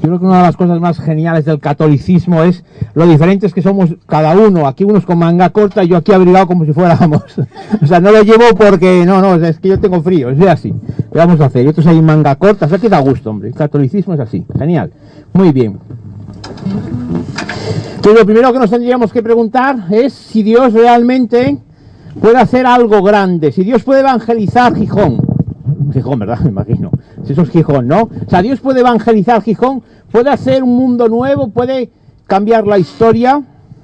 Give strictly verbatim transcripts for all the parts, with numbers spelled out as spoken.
Yo creo que una de las cosas más geniales del catolicismo es lo diferentes que somos cada uno. Aquí unos con manga corta y yo aquí abrigado como si fuéramos. O sea, no lo llevo porque, no, no, es que yo tengo frío, es así. ¿Qué vamos a hacer? Y otros ahí manga corta, o sea, que da gusto, hombre. El catolicismo es así, genial. Muy bien. Entonces, lo primero que nos tendríamos que preguntar es si Dios realmente puede hacer algo grande, si Dios puede evangelizar Gijón. Gijón, ¿verdad? Me imagino. Si eso es Gijón, ¿no? O sea, Dios puede evangelizar Gijón, puede hacer un mundo nuevo, puede cambiar la historia.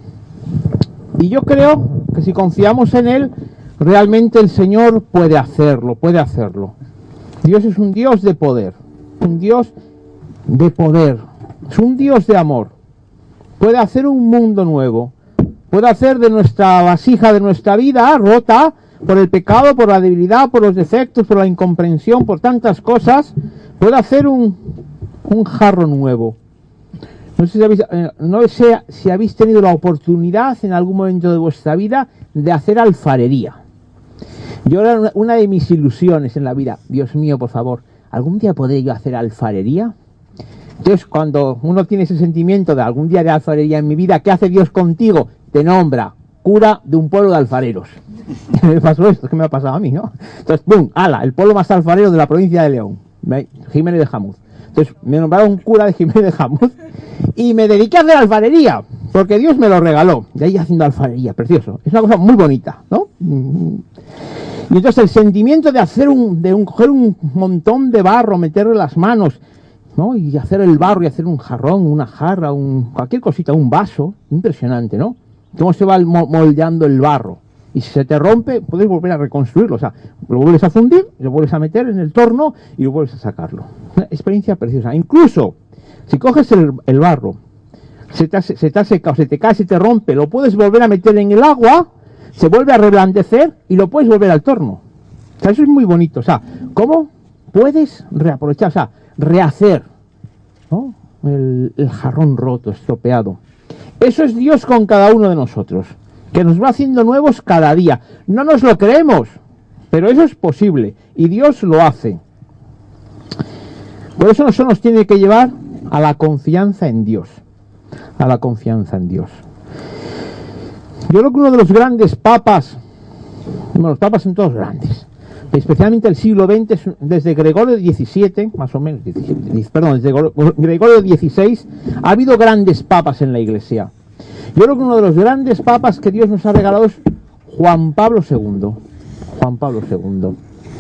Y yo creo que si confiamos en Él, realmente el Señor puede hacerlo, puede hacerlo. Dios es un Dios de poder, un Dios de poder, es un Dios de amor. Puede hacer un mundo nuevo, puede hacer de nuestra vasija, de nuestra vida rota, por el pecado, por la debilidad, por los defectos, por la incomprensión, por tantas cosas, puede hacer un, un jarro nuevo. No sé si habéis, eh, no sé si habéis tenido la oportunidad en algún momento de vuestra vida de hacer alfarería. Yo era una, una de mis ilusiones en la vida. Dios mío, por favor, ¿algún día podré yo hacer alfarería? Entonces, cuando uno tiene ese sentimiento de algún día de alfarería en mi vida, ¿qué hace Dios contigo? Te nombra cura de un pueblo de alfareros. Me pasó esto, que me ha pasado a mí, ¿no? Entonces, ¡pum! ¡Hala! El pueblo más alfarero de la provincia de León, Jiménez de Jamuz. Entonces, me nombraron cura de Jiménez de Jamuz y me dediqué a hacer alfarería, porque Dios me lo regaló. De ahí haciendo alfarería, precioso. Es una cosa muy bonita, ¿no? Y entonces el sentimiento de hacer un, de un, coger un montón de barro, meterle las manos, ¿no? Y hacer el barro y hacer un jarrón, una jarra, un, cualquier cosita, un vaso, impresionante, ¿no? Cómo se va moldeando el barro. Y si se te rompe, puedes volver a reconstruirlo. O sea, lo vuelves a fundir, lo vuelves a meter en el torno y lo vuelves a sacarlo. Una experiencia preciosa. Incluso, si coges el, el barro, se te, ha, se te ha secado, se te cae, se te rompe, lo puedes volver a meter en el agua, se vuelve a reblandecer y lo puedes volver al torno. O sea, eso es muy bonito. O sea, ¿cómo puedes reaprovechar, o sea, rehacer, ¿no? el, el jarrón roto, estropeado? Eso es Dios con cada uno de nosotros, que nos va haciendo nuevos cada día. No nos lo creemos, pero eso es posible y Dios lo hace. Por eso eso nos tiene que llevar a la confianza en Dios, a la confianza en Dios. Yo creo que uno de los grandes papas, bueno, los papas son todos grandes, especialmente el siglo veinte, desde Gregorio diecisiete, más o menos, diecisiete, perdón, desde Gregorio dieciséis, ha habido grandes papas en la Iglesia. Yo creo que uno de los grandes papas que Dios nos ha regalado es Juan Pablo segundo. Juan Pablo segundo.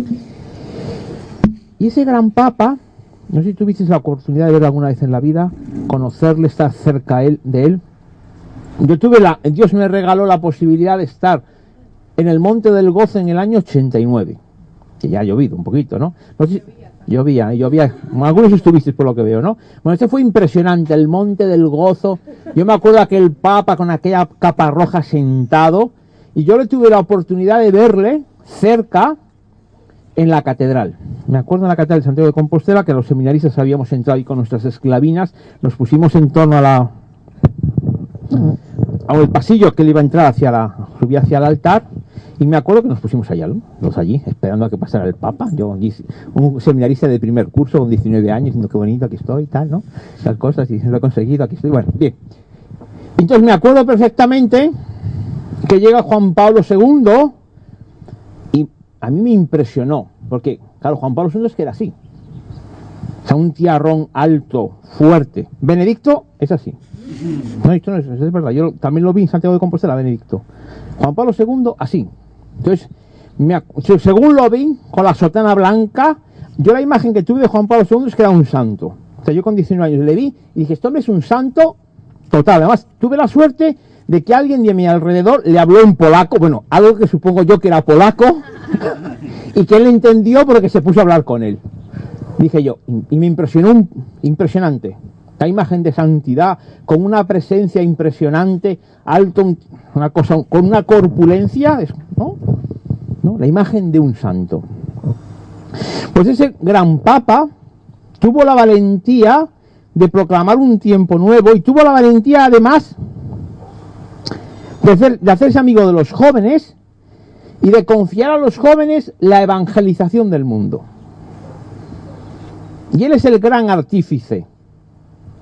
Y ese gran papa, no sé si tuviste la oportunidad de verlo alguna vez en la vida, conocerle, estar cerca de él. Yo tuve la, Dios me regaló la posibilidad de estar en el Monte del Gozo en el año ochenta y nueve, que ya ha llovido un poquito, ¿no? No sé si, llovía, llovía, algunos estuvisteis por lo que veo, ¿no? Bueno, este fue impresionante, el Monte del Gozo. Yo me acuerdo de aquel papa con aquella capa roja sentado, y yo le tuve la oportunidad de verle cerca en la catedral. Me acuerdo en la catedral de Santiago de Compostela que los seminaristas habíamos entrado ahí con nuestras esclavinas, nos pusimos en torno a la a el pasillo que le iba a entrar hacia la, subía hacia el altar, y me acuerdo que nos pusimos allá, los allí, esperando a que pasara el Papa. Yo, un seminarista de primer curso con diecinueve años, diciendo qué bonito, aquí estoy, tal, ¿no? Tal cosas, y lo he conseguido, aquí estoy, bueno, bien. Entonces me acuerdo perfectamente que llega Juan Pablo segundo, y a mí me impresionó, porque, claro, Juan Pablo segundo es que era así. O sea, un tiarrón alto, fuerte. Benedicto es así. No, esto no es, es verdad, yo también lo vi en Santiago de Compostela, Benedicto. Juan Pablo segundo, así. Entonces, me, según lo vi, con la sotana blanca, yo la imagen que tuve de Juan Pablo segundo es que era un santo. O sea, yo con diecinueve años le vi y dije, este hombre es un santo total. Además, tuve la suerte de que alguien de mi alrededor le habló en polaco, bueno, algo que supongo yo que era polaco, y que él entendió porque se puso a hablar con él. Dije yo, y me impresionó, impresionante. La imagen de santidad, con una presencia impresionante, alto, una cosa, con una corpulencia, ¿no? ¿No? La imagen de un santo. Pues ese gran papa tuvo la valentía de proclamar un tiempo nuevo, y tuvo la valentía además de, hacer, de hacerse amigo de los jóvenes y de confiar a los jóvenes la evangelización del mundo. Y él es el gran artífice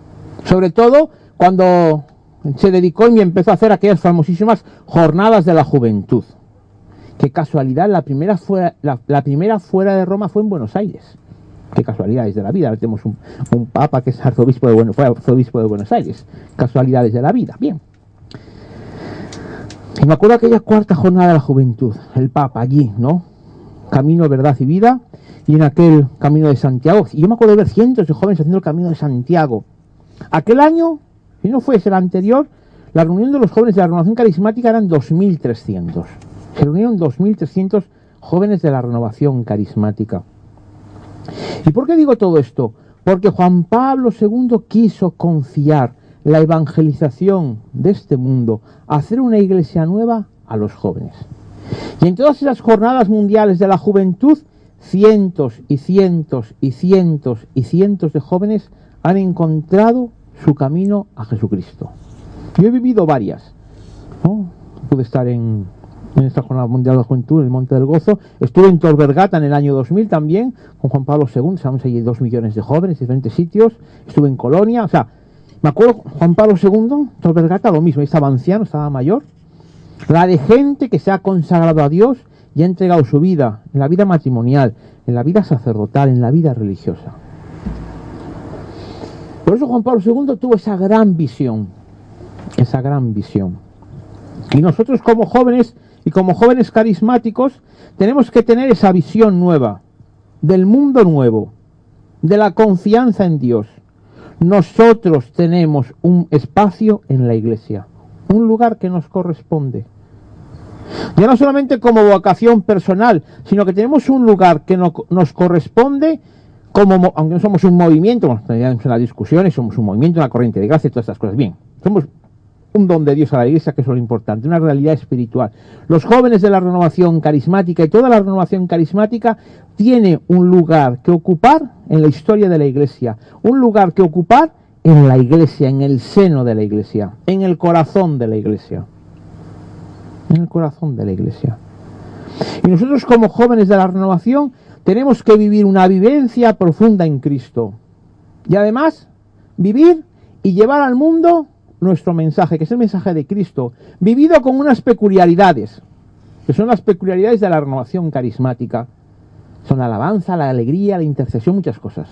Sobre todo cuando se dedicó y empezó a hacer aquellas famosísimas jornadas de la juventud. Qué casualidad, la primera fuera, la, la primera fuera de Roma fue en Buenos Aires. Qué casualidades de la vida. Ahora tenemos un, un papa que es arzobispo de, bueno, fue arzobispo de Buenos Aires. Casualidades de la vida. Bien. Y me acuerdo aquella cuarta jornada de la juventud. El papa allí, ¿no? Camino, verdad y vida. Y en aquel camino de Santiago. Y yo me acuerdo de ver cientos de jóvenes haciendo el camino de Santiago. Aquel año, si no fuese el anterior, la reunión de los jóvenes de la renovación carismática eran dos mil trescientos. Se reunieron dos mil trescientos jóvenes de la renovación carismática. ¿Y por qué digo todo esto? Porque Juan Pablo segundo quiso confiar la evangelización de este mundo a hacer una iglesia nueva a los jóvenes. Y en todas esas jornadas mundiales de la juventud, cientos y cientos y cientos y cientos de jóvenes han encontrado su camino a Jesucristo. Yo he vivido varias, ¿no? Pude estar en, en esta Jornada Mundial de la Juventud, en el Monte del Gozo. Estuve en Tor Vergata en el año dos mil también, con Juan Pablo segundo, estábamos allí dos millones de jóvenes en diferentes sitios. Estuve en Colonia, o sea, me acuerdo, Juan Pablo segundo, Tor Vergata, lo mismo, estaba anciano, estaba mayor. La de gente que se ha consagrado a Dios y ha entregado su vida, en la vida matrimonial, en la vida sacerdotal, en la vida religiosa. Por eso Juan Pablo segundo tuvo esa gran visión, esa gran visión. Y nosotros como jóvenes y como jóvenes carismáticos tenemos que tener esa visión nueva, del mundo nuevo, de la confianza en Dios. Nosotros tenemos un espacio en la iglesia, un lugar que nos corresponde. Ya no solamente como vocación personal, sino que tenemos un lugar que no, nos corresponde como, aunque no somos un movimiento, bueno, tenemos en las discusiones, somos un movimiento, una corriente de gracia y todas estas cosas. Bien, somos un don de Dios a la iglesia, que es lo importante, una realidad espiritual. Los jóvenes de la renovación carismática y toda la renovación carismática tiene un lugar que ocupar en la historia de la iglesia, un lugar que ocupar en la iglesia, en el seno de la iglesia, en el corazón de la iglesia, en el corazón de la iglesia. Y nosotros como jóvenes de la renovación tenemos que vivir una vivencia profunda en Cristo y además vivir y llevar al mundo nuestro mensaje, que es el mensaje de Cristo, vivido con unas peculiaridades, que son las peculiaridades de la renovación carismática. Son la alabanza, la alegría, la intercesión, muchas cosas.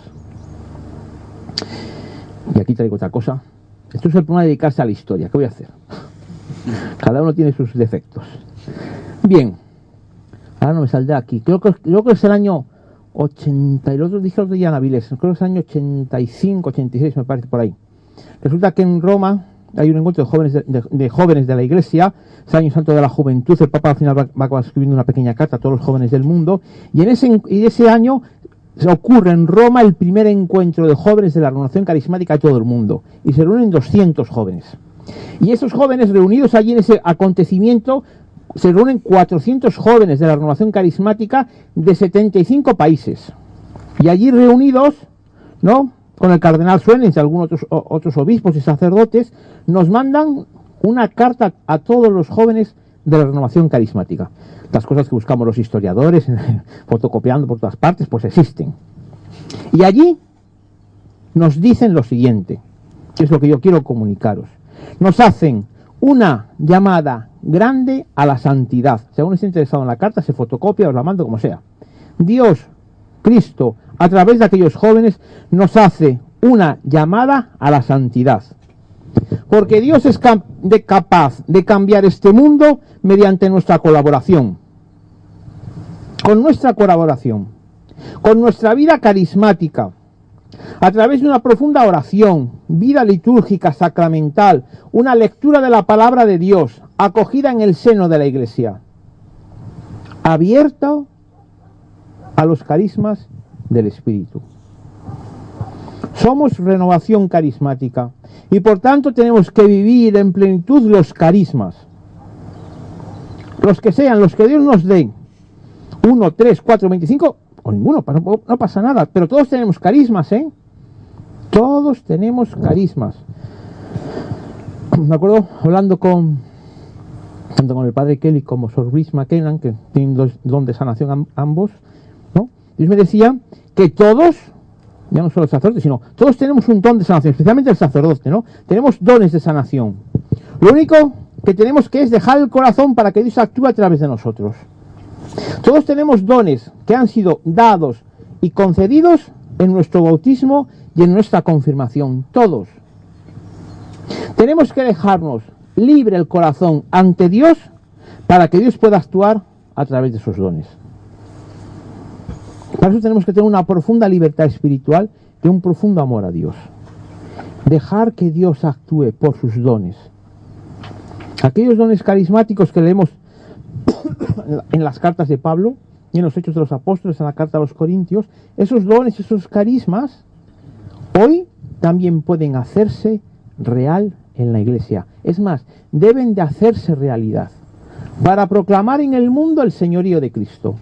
Y aquí traigo otra cosa. Esto es el problema de dedicarse a la historia. ¿Qué voy a hacer? Cada uno tiene sus defectos. Bien. Ahora no me saldrá aquí. Creo que, creo que es el año ochenta, y el otro dije el otro día en Avilés, creo que es el año ochenta y cinco, ochenta y seis, me parece, por ahí. Resulta que en Roma hay un encuentro de jóvenes de, de, de jóvenes de la iglesia, es el año santo de la juventud. El Papa al final va, va a acabar escribiendo una pequeña carta a todos los jóvenes del mundo, y en ese, y ese año se ocurre en Roma el primer encuentro de jóvenes de la renovación carismática de todo el mundo, y se reúnen doscientos jóvenes. Y esos jóvenes reunidos allí en ese acontecimiento, se reúnen cuatrocientos jóvenes de la renovación carismática de setenta y cinco países. Y allí reunidos, ¿no?, con el cardenal Suenens y algunos otros, otros obispos y sacerdotes, nos mandan una carta a todos los jóvenes de la renovación carismática. Las cosas que buscamos los historiadores, fotocopiando por todas partes, pues existen. Y allí nos dicen lo siguiente, que es lo que yo quiero comunicaros. Nos hacen una llamada grande a la santidad. Si alguno está interesado en la carta, se fotocopia, os la mando como sea. Dios, Cristo, a través de aquellos jóvenes, nos hace una llamada a la santidad. Porque Dios es cap- de capaz de cambiar este mundo mediante nuestra colaboración. Con nuestra colaboración. Con nuestra vida carismática. A través de una profunda oración, vida litúrgica, sacramental, una lectura de la palabra de Dios, acogida en el seno de la iglesia. Abierta a los carismas del Espíritu. Somos renovación carismática y por tanto tenemos que vivir en plenitud los carismas. Los que sean, los que Dios nos dé. Uno, tres, cuatro, veinticinco o ninguno, no, no pasa nada, pero todos tenemos carismas, ¿eh? Todos tenemos carismas. Me acuerdo hablando con tanto con el padre Kelly como Sor Ruiz McKenna, que tienen dos don de sanación ambos, ¿no? Dios me decía que todos ya no solo el sacerdote, sino todos tenemos un don de sanación, especialmente el sacerdote, ¿no? Tenemos dones de sanación. Lo único que tenemos que es dejar el corazón para que Dios actúe a través de nosotros. Todos tenemos dones que han sido dados y concedidos en nuestro bautismo y en nuestra confirmación, todos. Tenemos que dejarnos libre el corazón ante Dios para que Dios pueda actuar a través de esos dones. Para eso tenemos que tener una profunda libertad espiritual y un profundo amor a Dios. Dejar que Dios actúe por sus dones. Aquellos dones carismáticos que leemos en las cartas de Pablo y en los Hechos de los Apóstoles, en la carta a los Corintios, esos dones, esos carismas, hoy también pueden hacerse real en la iglesia. Es más, deben de hacerse realidad para proclamar en el mundo el señorío de Cristo.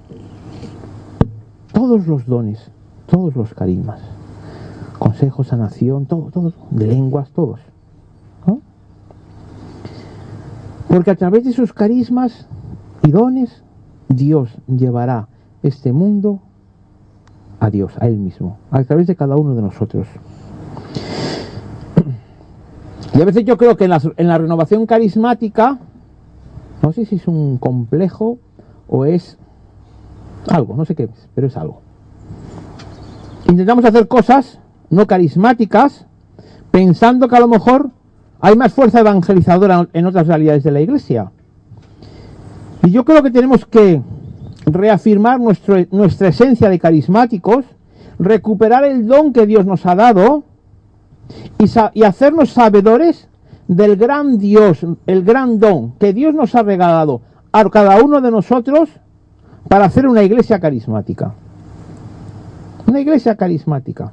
Todos los dones, todos los carismas, consejo, sanación, todo, todos, de lenguas, todos, ¿no? Porque a través de esos carismas y dones, Dios llevará este mundo a Dios, a Él mismo, a través de cada uno de nosotros. Y a veces yo creo que en la, en la renovación carismática, no sé si es un complejo o es algo, no sé qué es, pero es algo. Intentamos hacer cosas no carismáticas pensando que a lo mejor hay más fuerza evangelizadora en otras realidades de la iglesia. Y yo creo que tenemos que reafirmar nuestro, nuestra esencia de carismáticos, recuperar el don que Dios nos ha dado y, y hacernos sabedores del gran Dios, el gran don que Dios nos ha regalado a cada uno de nosotros para hacer una iglesia carismática. Una iglesia carismática.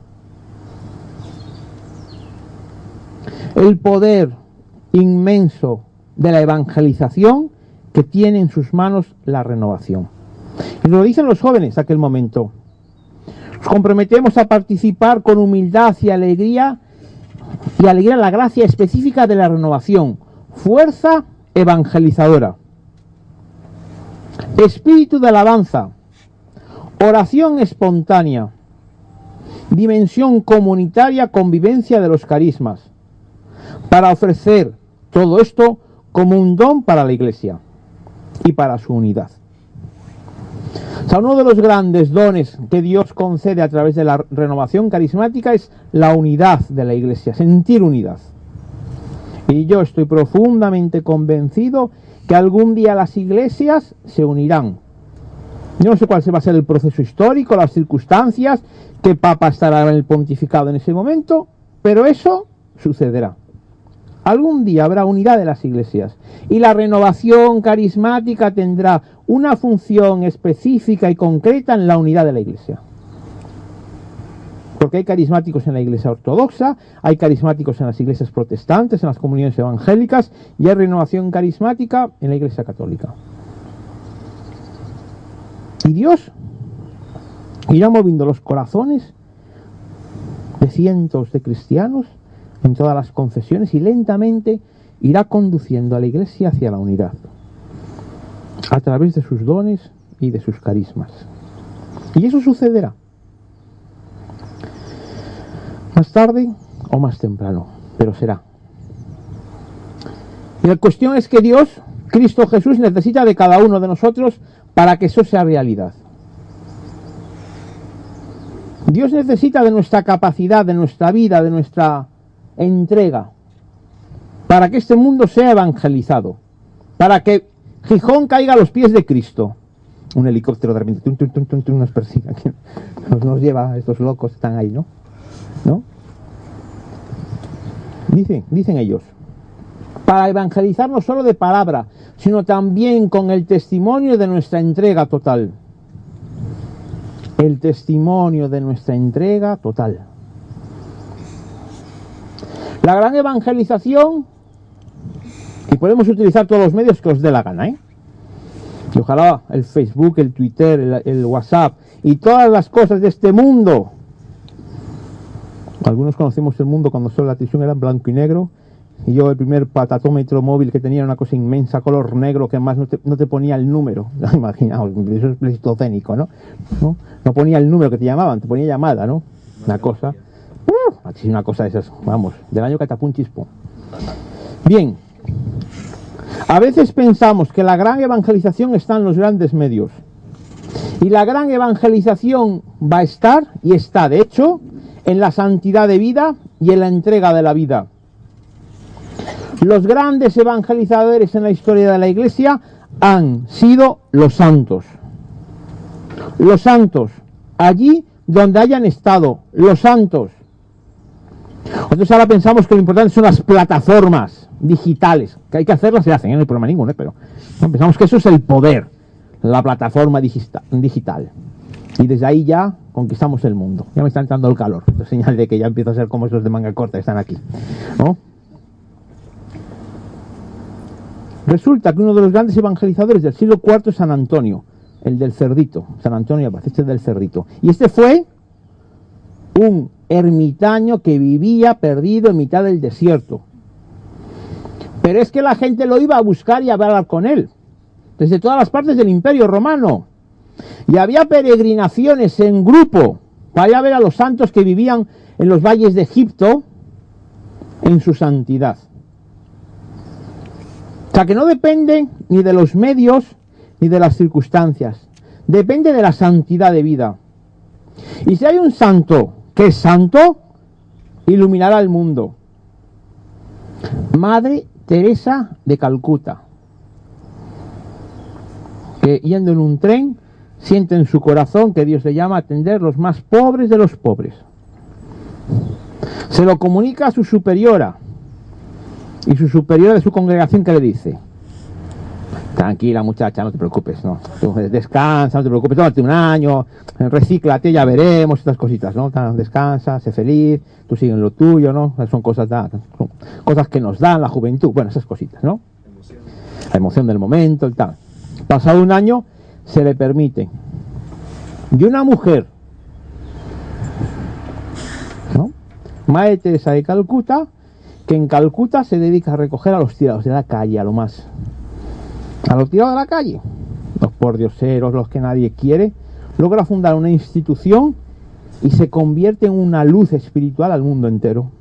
El poder inmenso de la evangelización que tiene en sus manos la renovación. Y lo dicen los jóvenes de aquel momento. Nos comprometemos a participar con humildad y alegría y alegría la gracia específica de la renovación, fuerza evangelizadora, espíritu de alabanza, oración espontánea, dimensión comunitaria, convivencia de los carismas, para ofrecer todo esto como un don para la iglesia y para su unidad. O sea, uno de los grandes dones que Dios concede a través de la renovación carismática es la unidad de la iglesia, sentir unidad. Y yo estoy profundamente convencido que algún día las iglesias se unirán. Yo no sé cuál va a ser el proceso histórico, las circunstancias, qué papa estará en el pontificado en ese momento, pero eso sucederá. Algún día habrá unidad de las iglesias y la renovación carismática tendrá una función específica y concreta en la unidad de la iglesia. Porque hay carismáticos en la iglesia ortodoxa, hay carismáticos en las iglesias protestantes, en las comunidades evangélicas, y hay renovación carismática en la iglesia católica. Y Dios irá moviendo los corazones de cientos de cristianos en todas las confesiones y lentamente irá conduciendo a la iglesia hacia la unidad a través de sus dones y de sus carismas. Y eso sucederá más tarde o más temprano, pero será. Y la cuestión es que Dios, Cristo Jesús, necesita de cada uno de nosotros para que eso sea realidad. Dios necesita de nuestra capacidad, de nuestra vida, de nuestra entrega, para que este mundo sea evangelizado, para que Gijón caiga a los pies de Cristo. Un helicóptero de repente tum, tum, tum, tum, tum, nos persigue, nos, nos lleva a estos locos que están ahí, ¿no? ¿No? Dicen, dicen ellos, para evangelizar no solo de palabra, sino también con el testimonio de nuestra entrega total. El testimonio de nuestra entrega total. La gran evangelización, y podemos utilizar todos los medios que os dé la gana, ¿eh? Y ojalá el Facebook, el Twitter, el, el WhatsApp y todas las cosas de este mundo. Algunos conocemos el mundo cuando solo la televisión era en blanco y negro, y yo el primer patatómetro móvil que tenía era una cosa inmensa, color negro, que más no te, no te ponía el número. Imaginaos, eso es pleistocénico, ¿no? ¿no? No ponía el número que te llamaban, te ponía llamada, ¿no? Una cosa, uh, así una cosa de esas, vamos, del año catapum chispo. Bien, a veces pensamos que la gran evangelización está en los grandes medios. Y la gran evangelización va a estar, y está de hecho, en la santidad de vida y en la entrega de la vida. Los grandes evangelizadores en la historia de la Iglesia han sido los santos. Los santos, allí donde hayan estado, los santos. Nosotros ahora pensamos que lo importante son las plataformas digitales, que hay que hacerlas, se hacen, ¿eh? No hay problema ninguno, ¿eh? Pero ¿no? Pensamos que eso es el poder, la plataforma digital. Y desde ahí ya conquistamos el mundo. Ya me está entrando el calor, es señal de que ya empiezo a ser como esos de manga corta que están aquí, ¿no? Resulta que uno de los grandes evangelizadores del siglo cuarto es San Antonio, el del Cerdito, San Antonio Abad, este del Cerdito. Y este fue un ermitaño que vivía perdido en mitad del desierto. Pero es que la gente lo iba a buscar y a hablar con él, desde todas las partes del Imperio Romano. Y había peregrinaciones en grupo para ir a ver a los santos que vivían en los valles de Egipto en su santidad. O sea que no depende ni de los medios ni de las circunstancias, depende de la santidad de vida. Y si hay un santo que es santo, iluminará el mundo. Madre Teresa de Calcuta, que yendo en un tren siente en su corazón que Dios le llama a atender los más pobres de los pobres. Se lo comunica a su superiora, y su superiora de su congregación, que le dice: tranquila muchacha, no te preocupes, no, tú descansa, no te preocupes, tómate un año, recíclate, ya veremos, estas cositas, ¿no? Descansa, sé feliz, tú sigue en lo tuyo, ¿no? Son cosas, son cosas que nos dan la juventud, bueno, esas cositas, ¿no? La emoción del momento y tal. Pasado un año se le permite. Y una mujer, ¿no? Madre Teresa de Calcuta, que en Calcuta se dedica a recoger a los tirados de la calle, a lo más, a los tirados de la calle, los pordioseros, los que nadie quiere, logra fundar una institución y se convierte en una luz espiritual al mundo entero.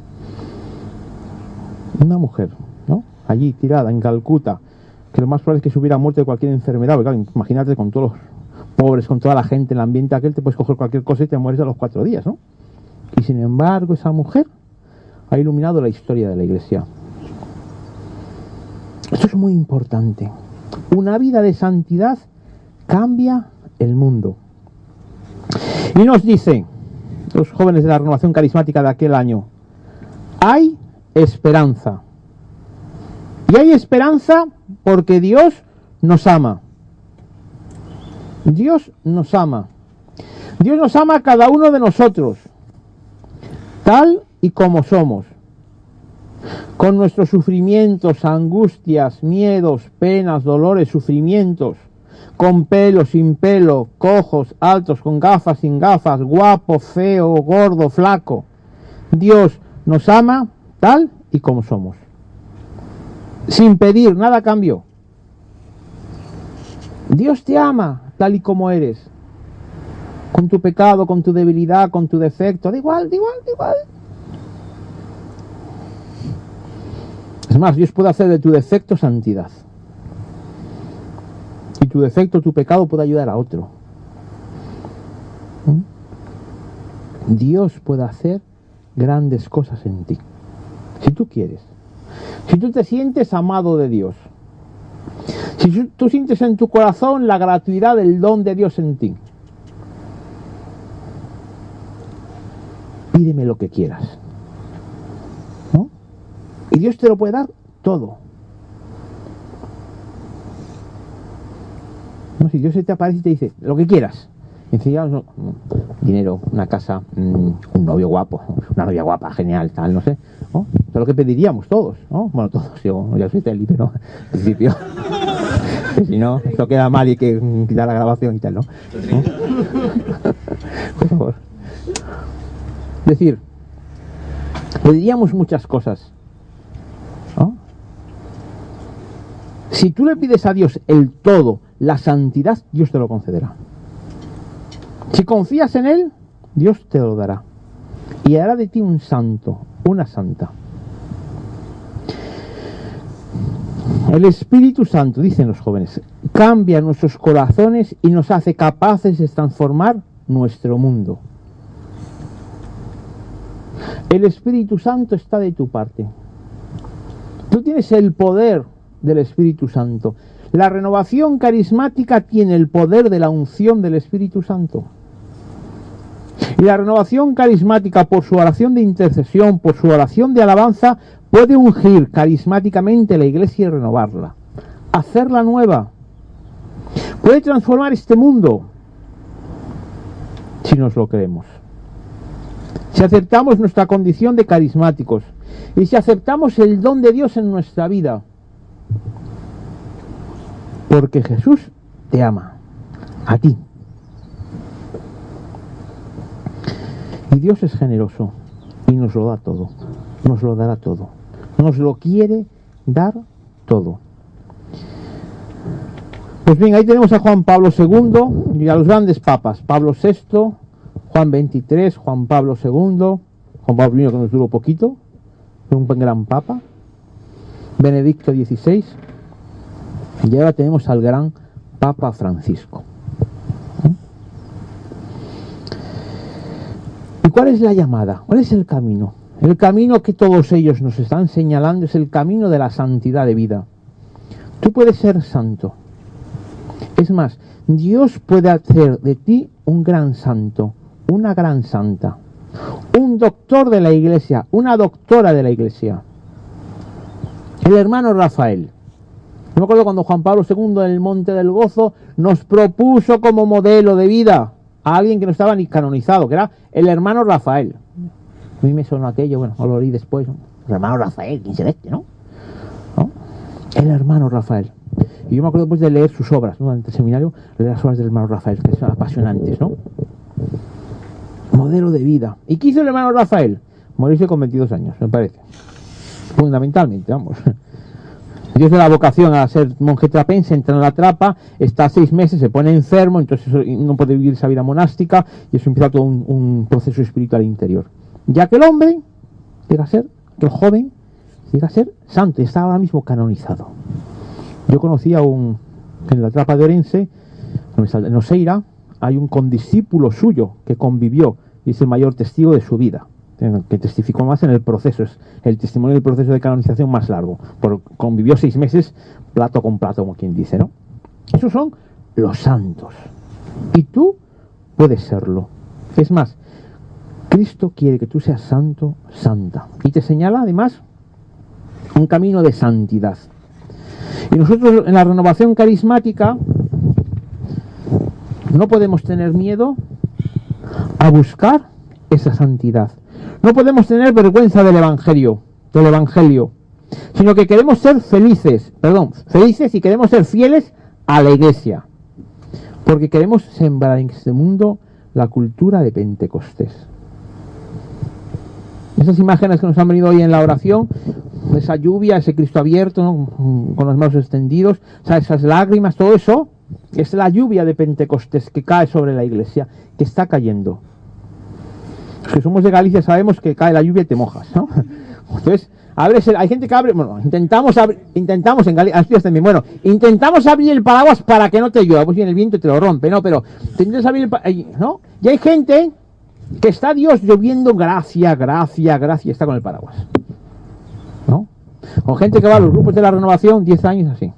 Una mujer, ¿no? Allí tirada en Calcuta, que lo más probable es que se hubiera muerto de cualquier enfermedad, porque claro, imagínate con todos los pobres, con toda la gente, el ambiente aquel, te puedes coger cualquier cosa y te mueres a los cuatro días, ¿no? Y sin embargo, esa mujer ha iluminado la historia de la Iglesia. Esto es muy importante. Una vida de santidad cambia el mundo. Y nos dicen los jóvenes de la renovación carismática de aquel año: hay esperanza. Y hay esperanza porque Dios nos ama. Dios nos ama. Dios nos ama a cada uno de nosotros, tal y como somos, con nuestros sufrimientos, angustias, miedos, penas, dolores, sufrimientos, con pelo, sin pelo, cojos, altos, con gafas, sin gafas, guapo, feo, gordo, flaco. Dios nos ama tal y como somos, sin pedir nada a cambio. Dios te ama tal y como eres, con tu pecado, con tu debilidad, con tu defecto, da igual, da igual, da igual. Es más, Dios puede hacer de tu defecto santidad. Y tu defecto, tu pecado puede ayudar a otro. ¿Mm? Dios puede hacer grandes cosas en ti, si tú quieres. Si tú te sientes amado de Dios. Si tú sientes en tu corazón la gratuidad del don de Dios en ti. Pídeme lo que quieras. ¿No? Y Dios te lo puede dar todo. No, si Dios se te aparece y te dice lo que quieras. Y enseguida, no, dinero, una casa, un novio guapo, una novia guapa, genial, tal, no sé, ¿no? Eso es lo que pediríamos todos, ¿no? Bueno, todos, yo ya soy teli, pero al principio, si no, esto queda mal y hay que quitar la grabación y tal, ¿no? ¿No? Por favor. Es decir, pediríamos muchas cosas, ¿no? Si tú le pides a Dios el todo, la santidad, Dios te lo concederá. Si confías en Él, Dios te lo dará. Y hará de ti un santo, una santa. El Espíritu Santo, dicen los jóvenes, cambia nuestros corazones y nos hace capaces de transformar nuestro mundo. El Espíritu Santo está de tu parte. Tú tienes el poder del Espíritu Santo. La renovación carismática tiene el poder de la unción del Espíritu Santo. Y la renovación carismática, por su oración de intercesión, por su oración de alabanza, puede ungir carismáticamente la iglesia y renovarla, hacerla nueva. Puede transformar este mundo, si nos lo creemos. Si aceptamos nuestra condición de carismáticos y si aceptamos el don de Dios en nuestra vida. Porque Jesús te ama, a ti. Y Dios es generoso y nos lo da todo, nos lo dará todo, nos lo quiere dar todo. Pues bien, ahí tenemos a Juan Pablo segundo y a los grandes papas, Pablo sexto, Juan veintitrés, Juan Pablo segundo, Juan Pablo primero, que nos duró poquito, un gran papa, Benedicto dieciséis, y ahora tenemos al gran Papa Francisco. ¿Y cuál es la llamada? ¿Cuál es el camino? El camino que todos ellos nos están señalando es el camino de la santidad de vida. Tú puedes ser santo. Es más, Dios puede hacer de ti un gran santo, una gran santa, un doctor de la iglesia, una doctora de la iglesia. El hermano Rafael. Yo me acuerdo cuando Juan Pablo segundo en el Monte del Gozo nos propuso como modelo de vida a alguien que no estaba ni canonizado, que era el hermano Rafael. A mí me sonó aquello, bueno, lo oí después, ¿no? El hermano Rafael, ¿quién será este, no? ¿no? El hermano Rafael. Y yo me acuerdo después de leer sus obras, ¿no? Durante el seminario, leer las obras del hermano Rafael, que son apasionantes, ¿no? Modelo de vida. ¿Y qué hizo el hermano Rafael? Morirse con veintidós años, me parece. Fundamentalmente, vamos. Dios de la vocación a ser monje trapense, entra en la trapa, está seis meses, se pone enfermo, entonces no puede vivir esa vida monástica y eso empieza todo un, un proceso espiritual interior. Ya que el hombre llega a ser, que el joven llega a ser santo y está ahora mismo canonizado. Yo conocí a un, en la trapa de Orense, en Oseira, hay un condiscípulo suyo que convivió y es el mayor testigo de su vida, que testificó más en el proceso, es el testimonio del proceso de canonización más largo, por, convivió seis meses plato con plato, como quien dice, ¿no? Esos son los santos, y tú puedes serlo. Es más, Cristo quiere que tú seas santo, santa, y te señala además un camino de santidad. Y nosotros en la renovación carismática no podemos tener miedo a buscar esa santidad. No podemos tener vergüenza del evangelio, del evangelio, sino que queremos ser felices, perdón, felices y queremos ser fieles a la iglesia, porque queremos sembrar en este mundo la cultura de Pentecostés. Esas imágenes que nos han venido hoy en la oración, esa lluvia, ese Cristo abierto, ¿no? Con los brazos extendidos, o sea, esas lágrimas, todo eso es la lluvia de Pentecostés que cae sobre la iglesia, que está cayendo. Los que somos de Galicia sabemos que cae la lluvia y te mojas, ¿no? Entonces, abres el, hay gente que abre, bueno, intentamos abrir, intentamos en Galicia también, bueno, intentamos abrir el paraguas para que no te llueva, pues viene el viento y te lo rompe, ¿no? Pero te intentas abrir el paraguas, ¿no? Y hay gente que está Dios lloviendo gracia, gracia, gracia, está con el paraguas, ¿no? O gente que va a los grupos de la renovación, diez años así,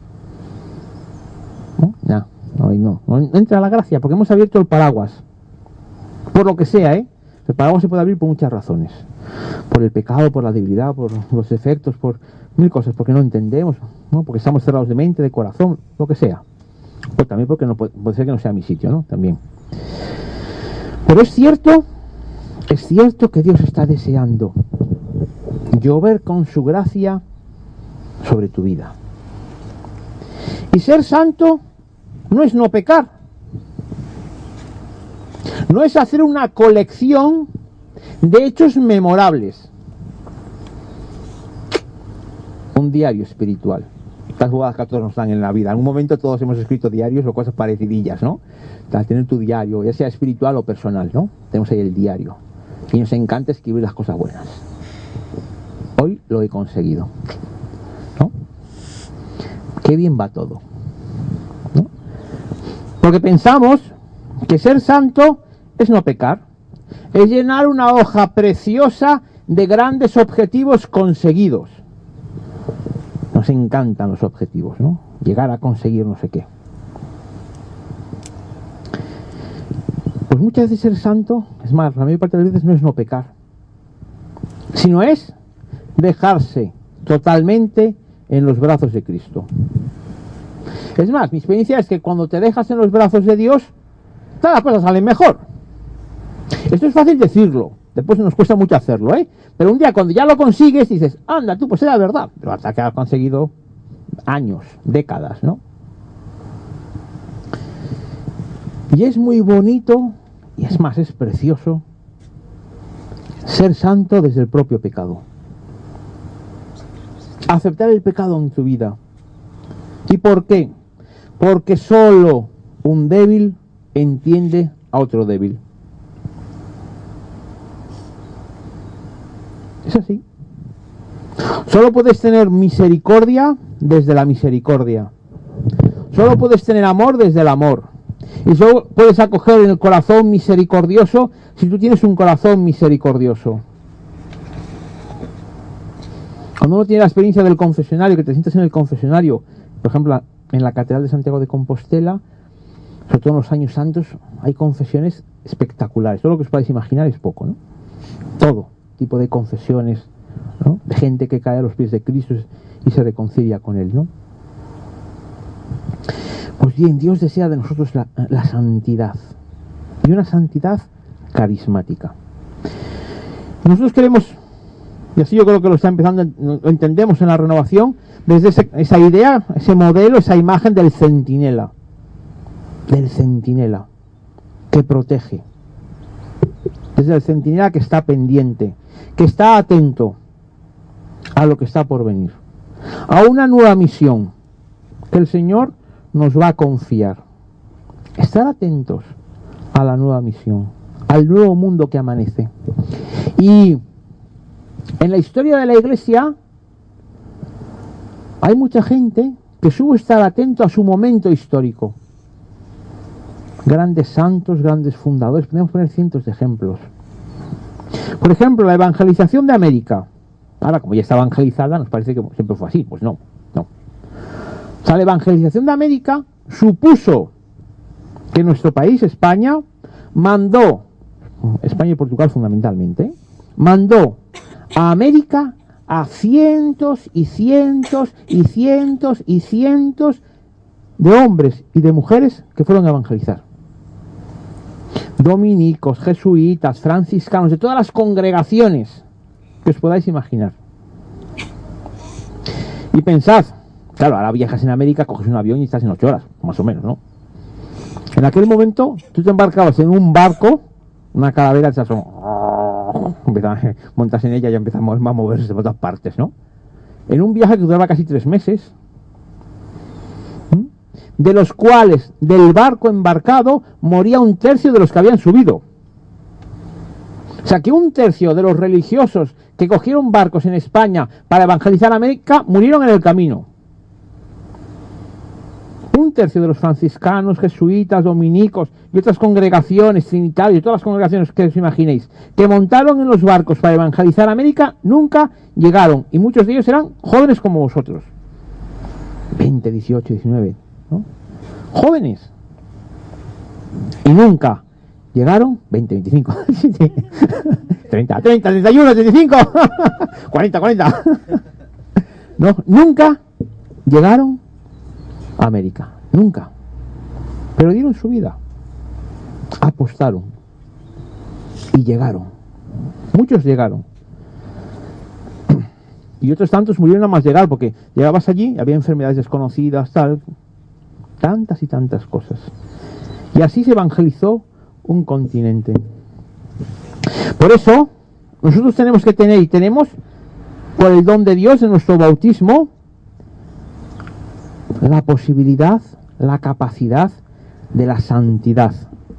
¿no? Ya, no, no, no entra la gracia porque hemos abierto el paraguas, por lo que sea, ¿eh? El paraguas se puede abrir por muchas razones, por el pecado, por la debilidad, por los defectos, por mil cosas, porque no entendemos, ¿no? Porque estamos cerrados de mente, de corazón, lo que sea. O también porque no puede, puede ser que no sea mi sitio, ¿no? También. Pero es cierto, es cierto que Dios está deseando llover con su gracia sobre tu vida. Y ser santo no es no pecar. No es hacer una colección de hechos memorables. Un diario espiritual. Estas jugadas que a todos nos dan en la vida. En un momento todos hemos escrito diarios o cosas parecidillas, ¿no? Al tener tu diario, ya sea espiritual o personal, ¿no? Tenemos ahí el diario. Y nos encanta escribir las cosas buenas. Hoy lo he conseguido, ¿no? Qué bien va todo, ¿no? Porque pensamos que ser santo es no pecar, es llenar una hoja preciosa de grandes objetivos conseguidos. Nos encantan los objetivos, ¿no? Llegar a conseguir no sé qué. Pues muchas veces ser santo, es más, la mayor parte de las veces no es no pecar, sino es dejarse totalmente en los brazos de Cristo. Es más, mi experiencia es que cuando te dejas en los brazos de Dios, todas las cosas salen mejor. Esto es fácil decirlo, después nos cuesta mucho hacerlo, ¿eh? Pero un día cuando ya lo consigues dices, anda tú, pues era verdad, pero hasta que has conseguido años, décadas, ¿no? Y es muy bonito, y es más, es precioso ser santo desde el propio pecado. Aceptar el pecado en tu vida. ¿Y por qué? Porque solo un débil entiende a otro débil. Es así. Solo puedes tener misericordia desde la misericordia. Solo puedes tener amor desde el amor. Y solo puedes acoger en el corazón misericordioso si tú tienes un corazón misericordioso. Cuando uno tiene la experiencia del confesionario, que te sientas en el confesionario, por ejemplo, en la Catedral de Santiago de Compostela, sobre todo en los años santos, hay confesiones espectaculares. Todo lo que os podáis imaginar es poco, ¿no? Todo tipo de confesiones, ¿no? De gente que cae a los pies de Cristo y se reconcilia con Él, ¿no? Pues bien, Dios desea de nosotros la, la santidad, y una santidad carismática. Nosotros queremos, y así yo creo que lo está empezando, lo entendemos en la renovación, desde ese, esa idea, ese modelo, esa imagen del centinela, del centinela que protege, desde el centinela que está pendiente, que está atento a lo que está por venir, a una nueva misión que el Señor nos va a confiar. Estar atentos a la nueva misión, al nuevo mundo que amanece. Y en la historia de la Iglesia hay mucha gente que supo estar atento a su momento histórico. Grandes santos, grandes fundadores, podemos poner cientos de ejemplos. Por ejemplo, la evangelización de América. Ahora, como ya está evangelizada, nos parece que siempre fue así. Pues no, no. O sea, la evangelización de América supuso que nuestro país, España, mandó, España y Portugal fundamentalmente, mandó a América a cientos y cientos y cientos y cientos de hombres y de mujeres que fueron a evangelizar. Dominicos, jesuitas, franciscanos, de todas las congregaciones que os podáis imaginar. Y pensad, claro, ahora viajas en América, coges un avión y estás en ocho horas, más o menos, ¿no? En aquel momento, tú te embarcabas en un barco, una calavera, esas son, montas en ella y empezamos a moverse por todas partes, ¿no? En un viaje que duraba casi tres meses, de los cuales del barco embarcado moría un tercio de los que habían subido. O sea que un tercio de los religiosos que cogieron barcos en España para evangelizar América murieron en el camino. Un tercio de los franciscanos, jesuitas, dominicos y otras congregaciones, trinitarios, todas las congregaciones que os imaginéis, que montaron en los barcos para evangelizar América, nunca llegaron. Y muchos de ellos eran jóvenes como vosotros. veinte, dieciocho, diecinueve, ¿no? Jóvenes. Y nunca llegaron, veinte, veinticinco, treinta, treinta, treinta y uno, treinta y cinco, cuarenta, cuarenta. No, nunca llegaron a América, nunca. Pero dieron su vida, apostaron y llegaron. Muchos llegaron. Y otros tantos murieron a más llegar, porque llegabas allí, había enfermedades desconocidas, tal, tantas y tantas cosas. Y así se evangelizó un continente. Por eso, nosotros tenemos que tener, y tenemos, por el don de Dios en nuestro bautismo, la posibilidad, la capacidad de la santidad.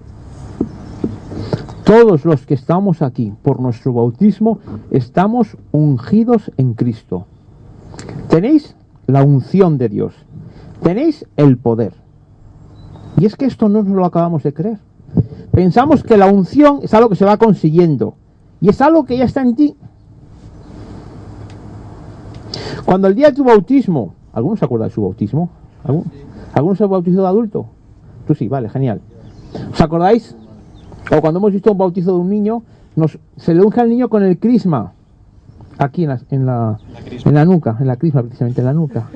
Todos los que estamos aquí por nuestro bautismo estamos ungidos en Cristo. Tenéis la unción de Dios, tenéis el poder. Y es que esto no nos lo acabamos de creer. Pensamos que la unción es algo que se va consiguiendo y es algo que ya está en ti. Cuando el día de tu bautismo, ¿alguno se acuerda de su bautismo? ¿Alguno, ¿Alguno se bautizó de adulto? Tú sí, vale, genial. ¿Os acordáis? O cuando hemos visto un bautizo de un niño, nos, se le unge al niño con el crisma. Aquí en la, en la, en la nuca, en la crisma precisamente, en la nuca.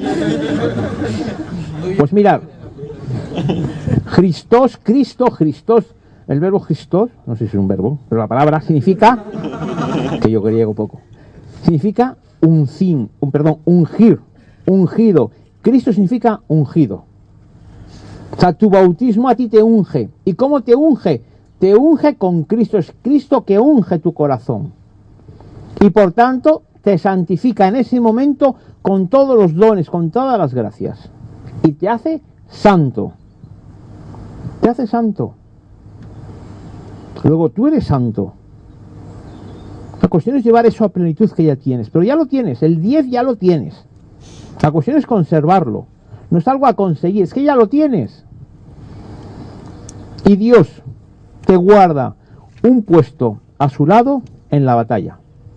Pues mirad, Christos, Cristo, Christos, el verbo Christos, no sé si es un verbo, pero la palabra significa, que yo griego poco, significa uncin, un, perdón, ungir, ungido. Cristo significa ungido. O sea, tu bautismo a ti te unge. ¿Y cómo te unge? Te unge con Cristo, es Cristo que unge tu corazón. Y por tanto te santifica en ese momento con todos los dones, con todas las gracias. Y te hace santo. Te hace santo. Luego tú eres santo. La cuestión es llevar eso a plenitud que ya tienes. Pero ya lo tienes, el diez ya lo tienes. La cuestión es conservarlo. No es algo a conseguir, es que ya lo tienes. Y Dios te guarda un puesto a su lado en la batalla.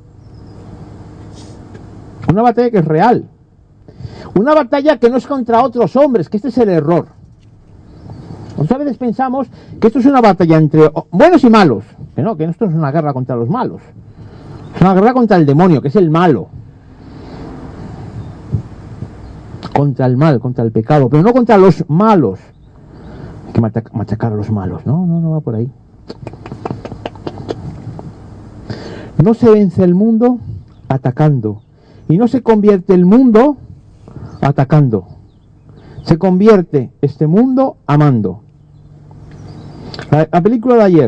Una batalla que es real. Una batalla que no es contra otros hombres, que este es el error. Muchas veces pensamos que esto es una batalla entre buenos y malos. Que no, que esto no es una guerra contra los malos. Es una guerra contra el demonio, que es el malo. Contra el mal, contra el pecado, pero no contra los malos. Hay que machacar a los malos. No, no, no va por ahí. No se vence el mundo atacando. Y no se convierte el mundo atacando. Se convierte este mundo amando. La, la película de ayer.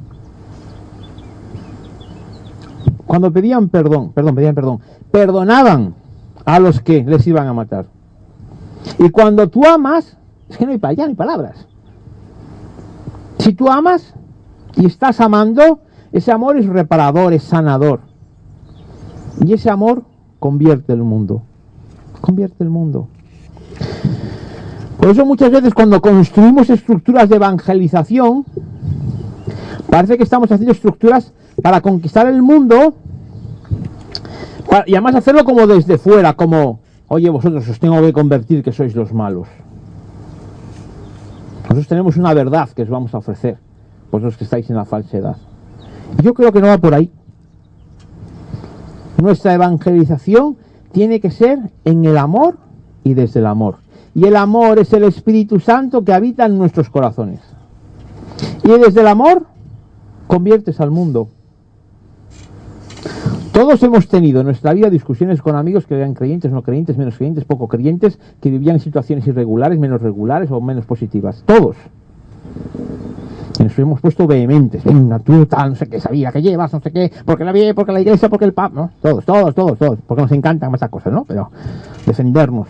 Cuando pedían perdón, perdón, pedían perdón, perdonaban a los que les iban a matar. Y cuando tú amas, es que no hay, ya no hay palabras. Si tú amas y estás amando, ese amor es reparador, es sanador. Y ese amor convierte el mundo. Convierte el mundo. Por eso muchas veces cuando construimos estructuras de evangelización, parece que estamos haciendo estructuras para conquistar el mundo, para, y además hacerlo como desde fuera, como, oye, vosotros os tengo que convertir que sois los malos. Nosotros tenemos una verdad que os vamos a ofrecer, vosotros que estáis en la falsedad. Y yo creo que no va por ahí. Nuestra evangelización tiene que ser en el amor y desde el amor. Y el amor es el Espíritu Santo que habita en nuestros corazones. Y desde el amor conviertes al mundo. Todos hemos tenido en nuestra vida discusiones con amigos que eran creyentes, no creyentes, menos creyentes, poco creyentes, que vivían en situaciones irregulares, menos regulares o menos positivas. Todos. Y nos hemos puesto vehementes. Venga, tú tal, no sé qué, sabía que llevas, no sé qué, porque la vida, porque la iglesia, porque el pap, ¿no? Todos, todos, todos, todos. Porque nos encantan esas cosas, ¿no? Pero defendernos.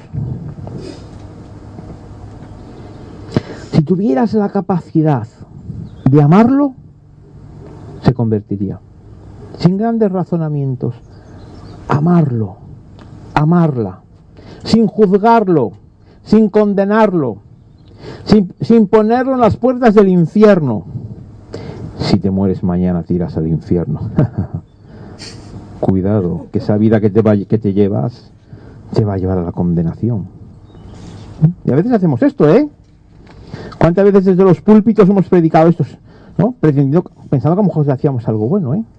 Si tuvieras la capacidad de amarlo, se convertiría. Sin grandes razonamientos. Amarlo. Amarla. Sin juzgarlo. Sin condenarlo. Sin, sin ponerlo en las puertas del infierno. Si te mueres mañana, tiras al infierno. Cuidado, que esa vida que te, va, que te llevas te va a llevar a la condenación. Y a veces hacemos esto, ¿eh? ¿Cuántas veces desde los púlpitos hemos predicado esto, ¿no? Pretendiendo, pensando que a lo mejor hacíamos algo bueno, ¿eh?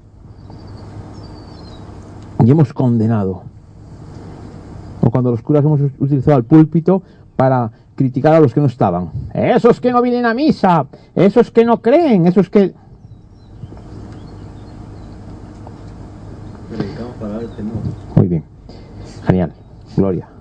Y hemos condenado. O cuando los curas hemos utilizado el púlpito para criticar a los que no estaban. Esos que no vienen a misa, esos que no creen, esos que... Muy bien. Genial. Gloria.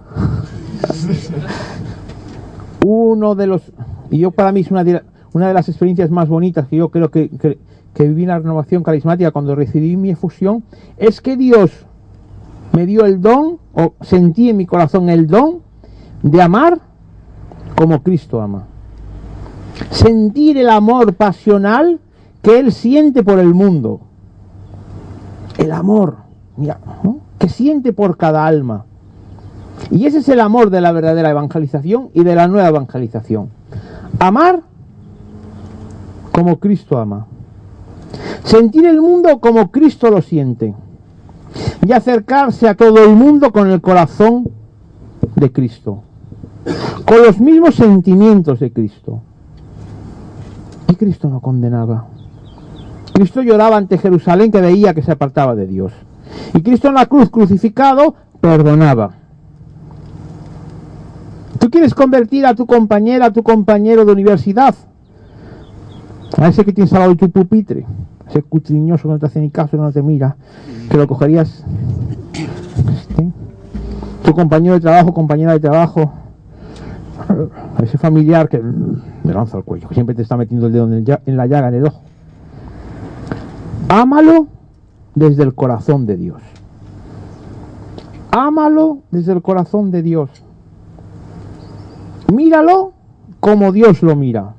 Uno de los... Y yo para mí es una de, una de las experiencias más bonitas que yo creo que, que, que viví en la renovación carismática cuando recibí mi efusión, es que Dios me dio el don, o sentí en mi corazón el don, de amar como Cristo ama. Sentir el amor pasional que Él siente por el mundo. El amor, mira, ¿no?, que siente por cada alma. Y ese es el amor de la verdadera evangelización y de la nueva evangelización. Amar como Cristo ama. Sentir el mundo como Cristo lo siente. Y acercarse a todo el mundo con el corazón de Cristo. Con los mismos sentimientos de Cristo. Y Cristo no condenaba. Cristo lloraba ante Jerusalén, que veía que se apartaba de Dios. Y Cristo en la cruz crucificado perdonaba. ¿Tú quieres convertir a tu compañera, a tu compañero de universidad? A ese que tienes al lado de tu pupitre, ese cutriñoso que no te hace ni caso, que no te mira, que lo cogerías. ¿Sí? Tu compañero de trabajo, compañera de trabajo, ese familiar que me lanza al cuello, que siempre te está metiendo el dedo en, el, en la llaga, en el ojo. Ámalo desde el corazón de Dios. Ámalo desde el corazón de Dios. Míralo como Dios lo mira.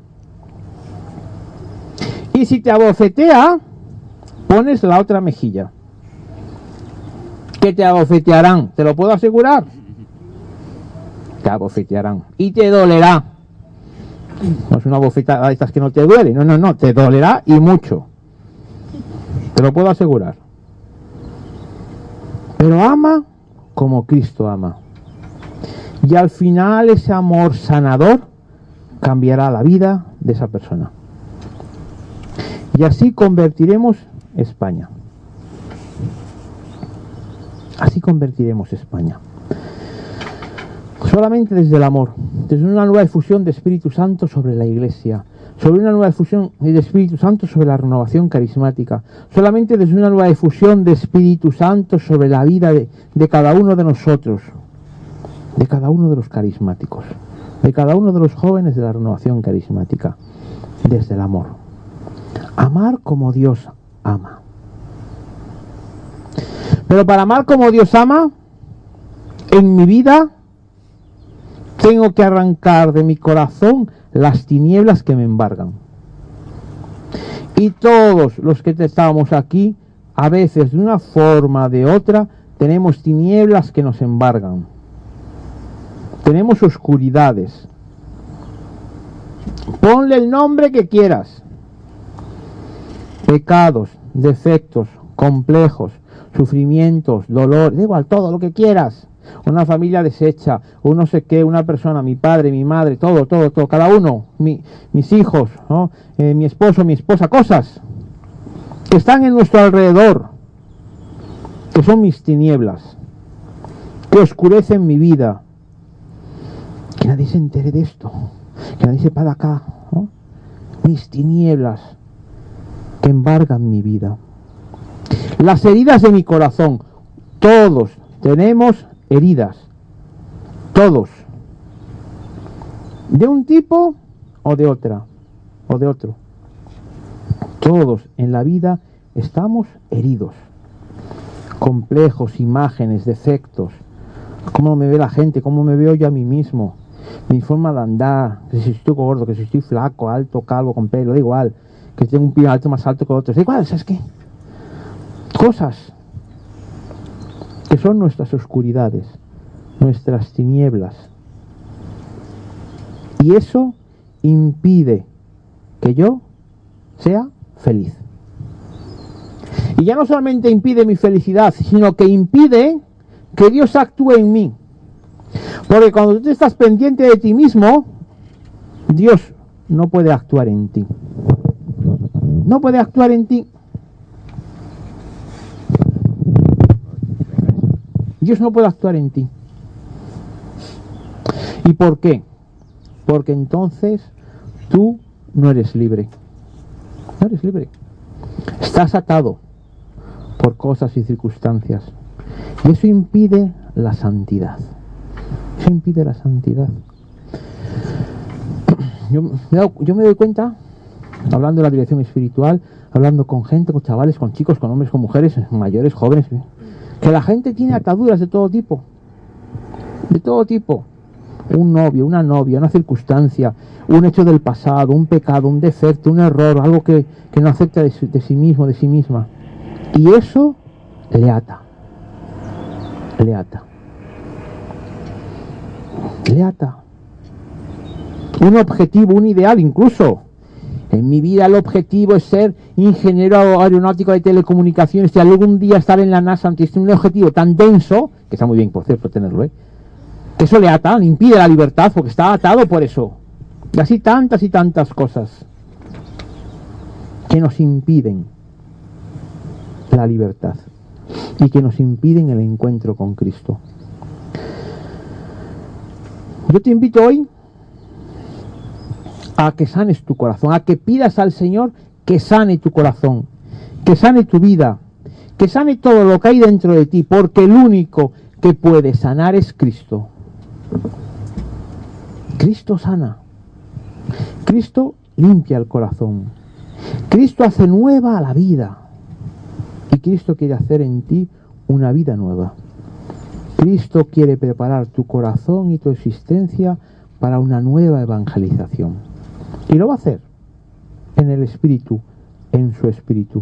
Y si te abofetea, pones la otra mejilla. Que te abofetearán, te lo puedo asegurar. Te abofetearán. Y te dolerá. No es una bofetada de estas que no te duele. No, no, no, te dolerá y mucho. Te lo puedo asegurar. Pero ama como Cristo ama. Y al final ese amor sanador cambiará la vida de esa persona. Y así convertiremos España. Así convertiremos España. Solamente desde el amor, desde una nueva difusión de Espíritu Santo sobre la Iglesia, sobre una nueva difusión de Espíritu Santo sobre la renovación carismática, solamente desde una nueva difusión de Espíritu Santo sobre la vida de, de cada uno de nosotros, de cada uno de los carismáticos, de cada uno de los jóvenes de la renovación carismática, desde el amor. Amar como Dios ama. Pero para amar como Dios ama, en mi vida tengo que arrancar de mi corazón las tinieblas que me embargan. Y todos los que estamos aquí, a veces de una forma o de otra, tenemos tinieblas que nos embargan. Tenemos oscuridades. Ponle el nombre que quieras. Pecados, defectos, complejos, sufrimientos, dolor, da igual, todo lo que quieras. Una familia deshecha, un no sé qué, una persona, mi padre, mi madre, todo, todo, todo, cada uno, mi, mis hijos, ¿no? eh, mi esposo, mi esposa, cosas que están en nuestro alrededor, que son mis tinieblas, que oscurecen mi vida. Que nadie se entere de esto, que nadie sepa de acá, ¿no? Mis tinieblas que embargan mi vida. Las heridas de mi corazón. Todos tenemos heridas. Todos. De un tipo o de otra. O de otro. Todos en la vida estamos heridos. Complejos, imágenes, defectos. Cómo me ve la gente, cómo me veo yo a mí mismo. Mi forma de andar. Que si estoy gordo, que si estoy flaco, alto, calvo, con pelo, da igual. Que tengo un pie alto más alto que otros. Da igual, ¿sabes qué? Cosas que son nuestras oscuridades, nuestras tinieblas. Y eso impide que yo sea feliz. Y ya no solamente impide mi felicidad, sino que impide que Dios actúe en mí. Porque cuando tú estás pendiente de ti mismo, Dios no puede actuar en ti. No puede actuar en ti. Dios no puede actuar en ti. ¿Y por qué? Porque entonces tú no eres libre. No eres libre. Estás atado por cosas y circunstancias. Y eso impide la santidad. Eso impide la santidad. Yo me, he dado, yo me doy cuenta, hablando de la dirección espiritual, hablando con gente, con chavales, con chicos, con hombres, con mujeres, mayores, jóvenes, que la gente tiene ataduras de todo tipo. De todo tipo. un novio, una novia, una circunstancia, un hecho del pasado, un pecado, un defecto, un error, algo que, que no acepta de, de sí mismo, de sí misma. Y eso le ata. Le ata. Le ata. Un objetivo, un ideal incluso. En mi vida el objetivo es ser ingeniero aeronáutico de telecomunicaciones y algún día estar en la NASA. Es un objetivo tan denso, que está muy bien, por cierto, tenerlo, ¿eh? Que eso le ata, le impide la libertad, porque está atado por eso. Y así tantas y tantas cosas que nos impiden la libertad y que nos impiden el encuentro con Cristo. Yo te invito hoy a que sanes tu corazón, a que pidas al Señor que sane tu corazón, que sane tu vida, que sane todo lo que hay dentro de ti, porque el único que puede sanar es Cristo. Cristo sana. Cristo limpia el corazón. Cristo hace nueva la vida. Y Cristo quiere hacer en ti una vida nueva. Cristo quiere preparar tu corazón y tu existencia para una nueva evangelización. Y lo va a hacer en el Espíritu, en su Espíritu.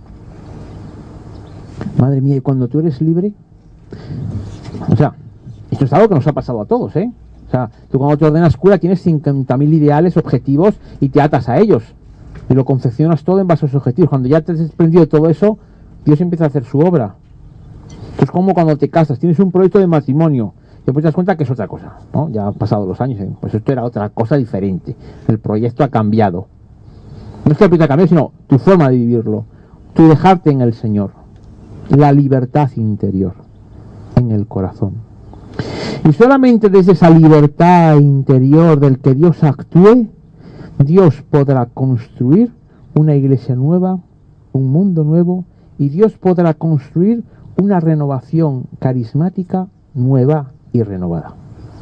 Madre mía, y cuando tú eres libre, o sea, esto es algo que nos ha pasado a todos, ¿eh? O sea, tú cuando te ordenas cura tienes cincuenta mil ideales, objetivos, y te atas a ellos. Y lo confeccionas todo en base a esos objetivos. Cuando ya te has desprendido de todo eso, Dios empieza a hacer su obra. Es como cuando te casas, tienes un proyecto de matrimonio, y después te das cuenta que es otra cosa, ¿no? Ya han pasado los años, ¿eh? Pues esto era otra cosa diferente. El proyecto ha cambiado. No es que el proyecto ha cambiado, sino tu forma de vivirlo. Tu dejarte en el Señor. La libertad interior en el corazón. Y solamente desde esa libertad interior del que Dios actúe, Dios podrá construir una iglesia nueva, un mundo nuevo, y Dios podrá construir una renovación carismática nueva y renovada.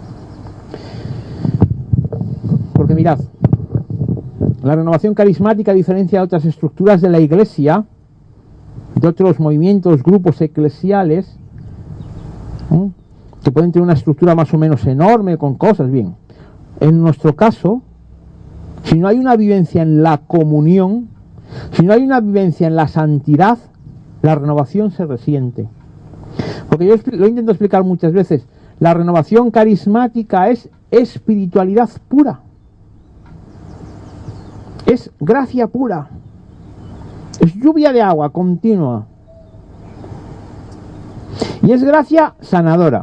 Porque mirad, la renovación carismática, a diferencia de otras estructuras de la iglesia, de otros movimientos, grupos eclesiales, ¿eh? que pueden tener una estructura más o menos enorme con cosas, bien. En nuestro caso, si no hay una vivencia en la comunión, si no hay una vivencia en la santidad, la renovación se resiente. Porque yo lo intento explicar muchas veces, la renovación carismática es espiritualidad pura. Es gracia pura. Es lluvia de agua continua. Y es gracia sanadora.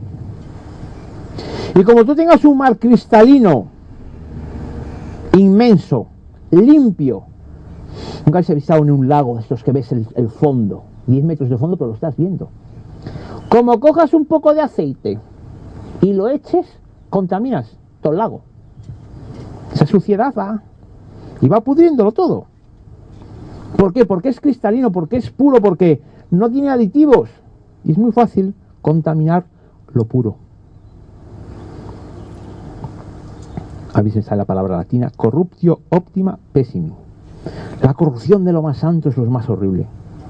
Y como tú tengas un mar cristalino, inmenso, limpio, nunca has visitado en un lago de estos que ves el, el fondo, diez metros de fondo, pero lo estás viendo. Como cojas un poco de aceite y lo eches, contaminas todo el lago. Esa suciedad va y va pudriéndolo todo. ¿Por qué? Porque es cristalino, porque es puro, porque no tiene aditivos. Y es muy fácil contaminar lo puro. A veces sale la palabra latina, corruptio optima pessimi. La corrupción de lo más santo es lo más horrible.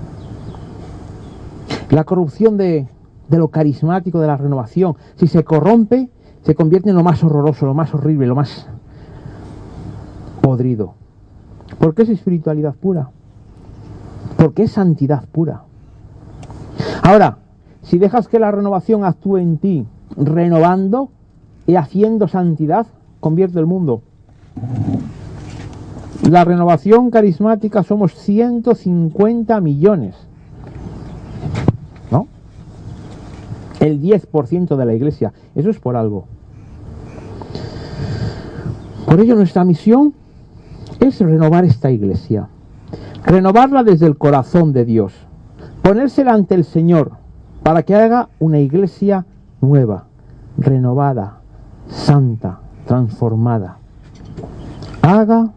La corrupción de, de lo carismático, de la renovación, si se corrompe, se convierte en lo más horroroso, lo más horrible, lo más podrido. ¿Por qué es espiritualidad pura? Porque es santidad pura. Ahora, si dejas que la renovación actúe en ti, renovando y haciendo santidad, convierte el mundo. La renovación carismática somos ciento cincuenta millones. ¿No? El diez por ciento de la iglesia. Eso es por algo. Por ello nuestra misión es renovar esta iglesia. Renovarla desde el corazón de Dios. Ponérsela ante el Señor para que haga una iglesia nueva, renovada, santa, transformada. Haga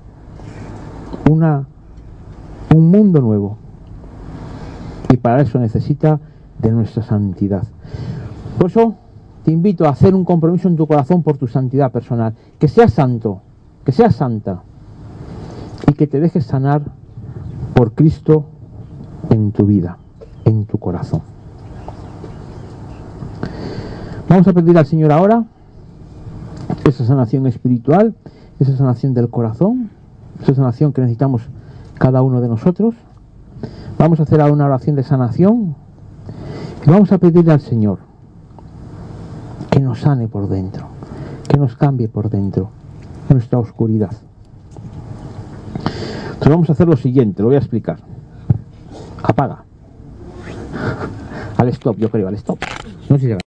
una, un mundo nuevo. Y para eso necesita de nuestra santidad. Por eso te invito a hacer un compromiso en tu corazón por tu santidad personal. Que seas santo, que seas santa. Y que te dejes sanar por Cristo en tu vida, en tu corazón. Vamos a pedir al Señor ahora esa sanación espiritual, esa sanación del corazón, esa sanación que necesitamos cada uno de nosotros. Vamos a hacer ahora una oración de sanación y vamos a pedirle al Señor que nos sane por dentro, que nos cambie por dentro nuestra oscuridad. Entonces vamos a hacer lo siguiente, lo voy a explicar. Apaga. Al stop, yo creo, al stop. No sé si